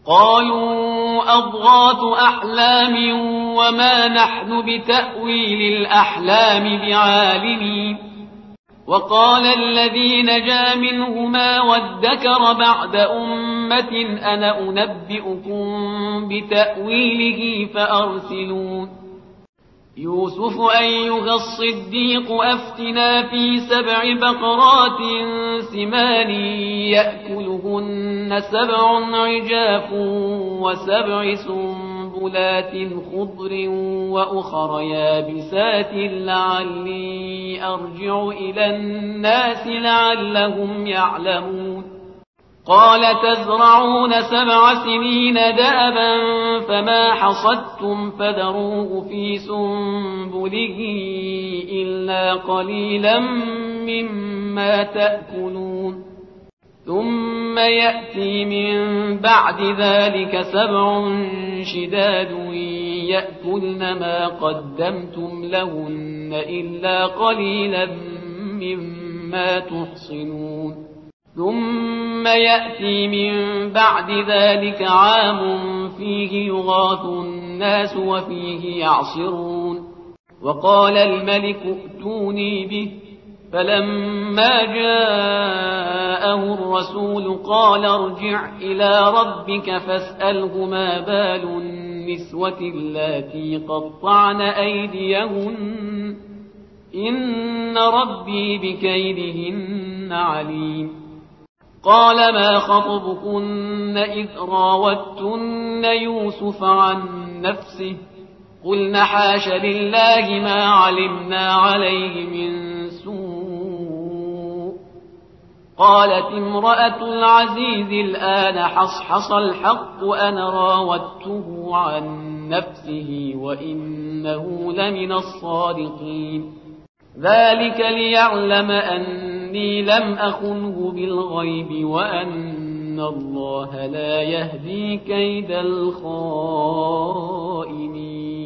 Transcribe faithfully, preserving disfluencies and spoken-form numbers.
قالوا أضغاث أحلام وما نحن بتأويل الأحلام بعالمين. وقال الذي نجا منهما وادكر بعد أمة أنا أنبئكم بتأويله فأرسلون. يوسف أيها الصديق أفتنا في سبع بقرات سمان يأكلهن سبع عجاف وسبع سنبلات خضر وأخر يابسات لعلي أرجع إلى الناس لعلهم يعلمون. قال تزرعون سبع سنين دأبا فما حصدتم فذروه في سنبله إلا قليلا مما تأكلون. ثم يأتي من بعد ذلك سبع شداد يأكلن ما قدمتم لهن إلا قليلا مما تحصنون. ثم يأتي من بعد ذلك عام فيه يغاث الناس وفيه يعصرون. وقال الملك ائتوني به فلما جاءه الرسول قال ارجع إلى ربك فاسأله ما بال النسوة اللاتي قطعن أيديهن إن ربي بكيدهن عليم. قال ما خطبكن إذ راوتن يوسف عن نفسه قلن حاش لله ما علمنا عليه من سوء. قالت امرأة العزيز الآن حصحص الحق أنا راودته عن نفسه وإنه لمن الصادقين. ذلك ليعلم أني لم أخنه بالغيب وأن الله لا يهدي كيد الخائنين.